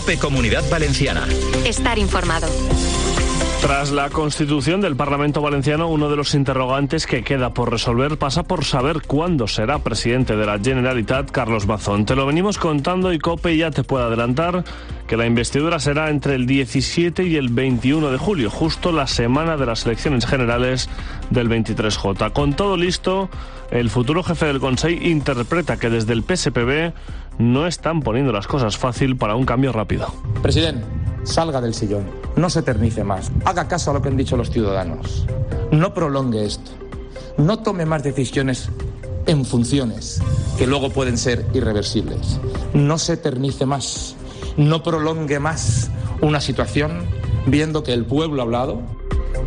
COPE Comunidad Valenciana. Estar informado. Tras la constitución del Parlamento Valenciano, uno de los interrogantes que queda por resolver pasa por saber cuándo será presidente de la Generalitat Carlos Mazón. Te lo venimos contando y COPE ya te puede adelantar que la investidura será entre el 17 y el 21 de julio, justo la semana de las elecciones generales del 23J. Con todo listo, el futuro jefe del Consell interpreta que desde el PSPB no están poniendo las cosas fácil para un cambio rápido. Presidente, salga del sillón, no se eternice más, haga caso a lo que han dicho los ciudadanos, no prolongue esto, no tome más decisiones en funciones que luego pueden ser irreversibles, no se eternice más, no prolongue más una situación viendo que el pueblo ha hablado.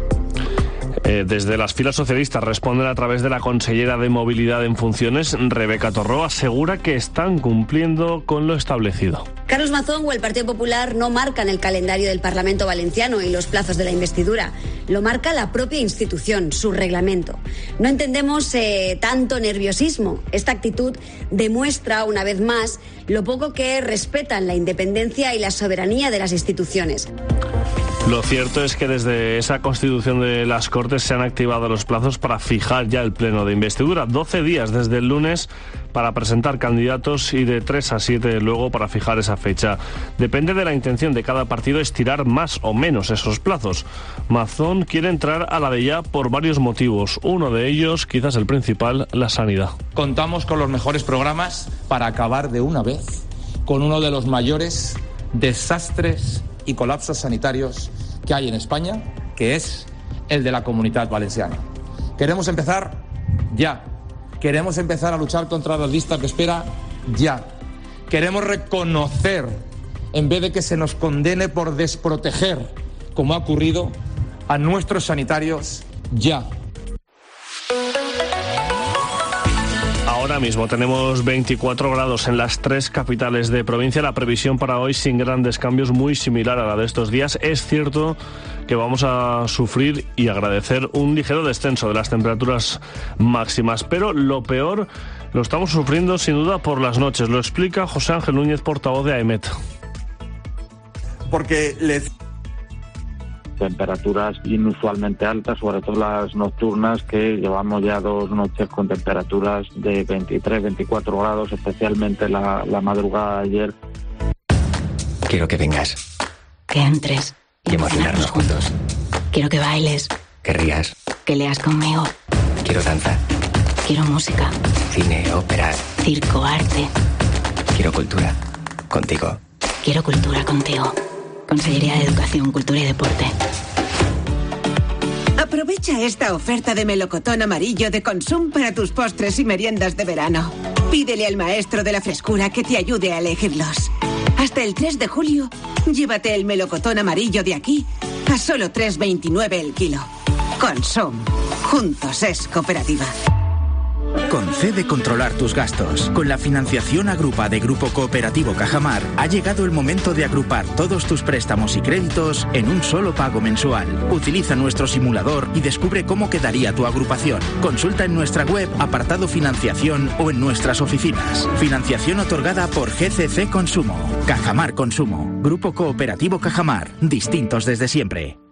Desde las filas socialistas responden a través de la consellera de Movilidad en funciones, Rebeca Torró, asegura que están cumpliendo con lo establecido. Carlos Mazón o el Partido Popular no marcan el calendario del Parlamento Valenciano y los plazos de la investidura. Lo marca la propia institución, su reglamento. No entendemos tanto nerviosismo. Esta actitud demuestra, una vez más, lo poco que respetan la independencia y la soberanía de las instituciones. Lo cierto es que desde esa constitución de las Cortes se han activado los plazos para fijar ya el pleno de investidura. 12 días desde el lunes para presentar candidatos y de 3 a 7 luego para fijar esa fecha. Depende de la intención de cada partido estirar más o menos esos plazos. Mazón quiere entrar a la de ya por varios motivos. Uno de ellos, quizás el principal, la sanidad. Contamos con los mejores programas para acabar de una vez con uno de los mayores desastres y colapsos sanitarios que hay en España, que es el de la Comunidad Valenciana. Queremos empezar ya. Queremos empezar a luchar contra las listas de espera ya. Queremos reconocer, en vez de que se nos condene por desproteger, como ha ocurrido, a nuestros sanitarios ya. Ahora mismo tenemos 24 grados en las 3 capitales de provincia. La previsión para hoy, sin grandes cambios, muy similar a la de estos días. Es cierto que vamos a sufrir y agradecer un ligero descenso de las temperaturas máximas, pero lo peor lo estamos sufriendo sin duda por las noches. Lo explica José Ángel Núñez, portavoz de AEMET. Porque temperaturas inusualmente altas, sobre todo las nocturnas, que llevamos ya 2 noches con temperaturas de 23, 24 grados, especialmente la madrugada de ayer. Quiero que vengas. Que entres. Y emocionarnos juntos. Quiero que bailes. Que rías. Que leas conmigo. Quiero danza. Quiero música. Cine, ópera. Circo, arte. Quiero cultura. Contigo. Quiero cultura contigo. Consellería de Educación, Cultura y Deporte. Aprovecha esta oferta de melocotón amarillo de Consum para tus postres y meriendas de verano. Pídele al maestro de la frescura que te ayude a elegirlos. Hasta el 3 de julio, llévate el melocotón amarillo de aquí a solo 3,29 el kilo. Consum. Juntos es cooperativa. Concede controlar tus gastos. Con la financiación Agrupa de Grupo Cooperativo Cajamar, ha llegado el momento de agrupar todos tus préstamos y créditos en un solo pago mensual. Utiliza nuestro simulador y descubre cómo quedaría tu agrupación. Consulta en nuestra web, apartado financiación o en nuestras oficinas. Financiación otorgada por GCC Consumo. Cajamar Consumo. Grupo Cooperativo Cajamar. Distintos desde siempre.